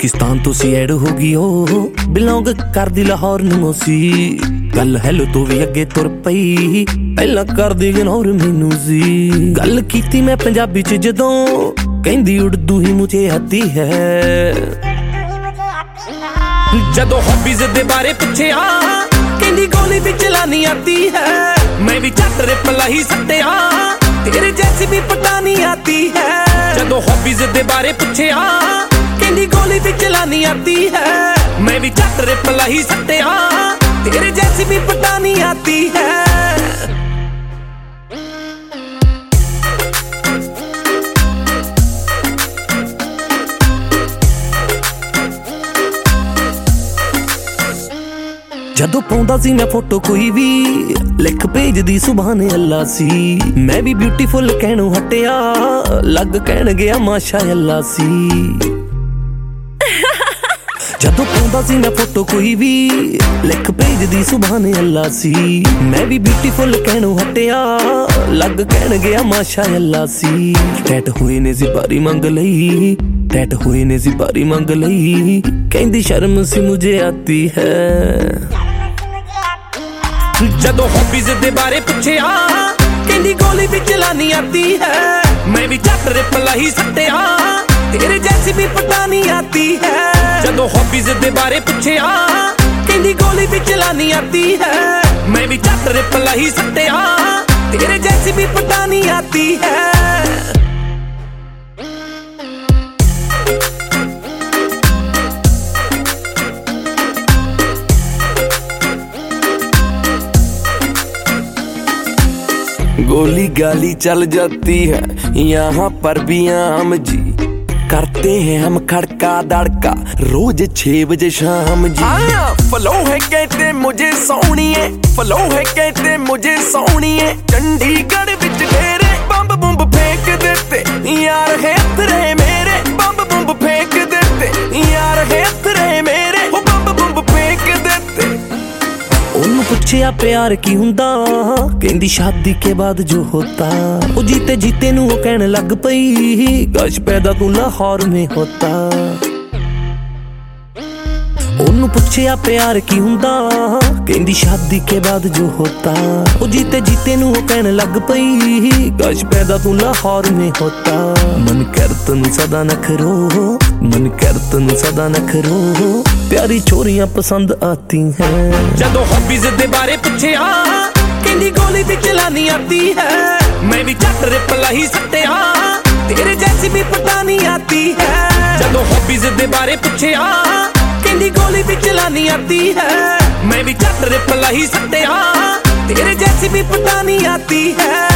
पाकिस्तान तो सी ऐड होगी ओ बिलोंग करदी लाहौर नूं सी गल हैलो तो भी अगे तुर पई पहला करदी इग्नोर मैनू सी गल कीती मैं पंजाबी च जदों कहंदी उर्दू ही मुझे आती है जदों हॉबीज दे बारे पुछया कहंदी गोली भी चलानी आती है मैं भी झट रिप्लाई ही सट्टिया तेरे जैसी भी पटानी आती है जदों हॉबीज दे बारे पुछया कहंदी गोली भी चलानी आती है मैं भी झट रिप्लाई ही सट्टिया तेरे जैसी भी पटानी आती है जदों पाउंदा सी मैं फोटो कोई भी लिख भेजदी सुभान अल्लाह सी मैं भी ब्यूटीफुल कहणों हटिया लग कहण गया माशा अल्लाह सी जदों पाउंदा सी मैं फोटो कोई भी लिख भेजदी सुभान अल्लाह सी मैं भी ब्यूटीफुल कहणों हटिया लग कहण गया माशा अल्लाह सी टैट हुए ने ज़िबारी मंग लई टैट हुए ने ज़िबारी मंग लई कहंदी शर्म सी मुझे आती है जदों हॉबीज दे बारे पुछया कहंदी गोली भी चलानी आती है मैं भी झट रिप्लाई ही सट्टिया तेरे जैसी भी पटानी आती है जदों हॉबीज दे बारे पुछया कहंदी गोली भी चलानी आती है मैं भी झट रिप्लाई ही सट्टिया तेरे जैसी भी पटानी आती है गोली गाली चल जाती है यहाँ पर भी आम जी करते हैं हम खड़का दड़का रोज 6 बजे शाम जी फलो है कहते मुझे सोनिए फलो है कहते मुझे सोनिए चंडीगढ़ बिच ढेरे बंब बुंब फेंक देते यार है तेरे मेरे बंब बुंब फेंक देते यार है तेरे मेरे वो बंब बुंब फेंक देते उन्होंने पूछया प्यार की हुंदा कहंदी शादी के बाद जो होता वो जीते जीते नू वो कहने लग पई गश पैदा तू लाहौर में होता उन्होंने पूछया प्यार की हुंदा कहंदी शादी के बाद जो होता वो जीते जीते नू वो कहने लग पई गश पैदा तू लाहौर में होता मन कर तनु सदा नखरो मन कर तनु सदा नखरो प्यारी छोरियां पसंद आती हैं जदों हॉबीज दे बारे पुछया कहंदी गोली भी चलानी आती है मैं भी झट रिप्लाई ही सट्टिया तेरे जैसी भी पटानी आती है जदों हॉबीज दे बारे पुछया कहंदी गोली भी चलानी आती है मैं भी झट रिप्लाई ही सट्टिया तेरे जैसी भी पटानी आती है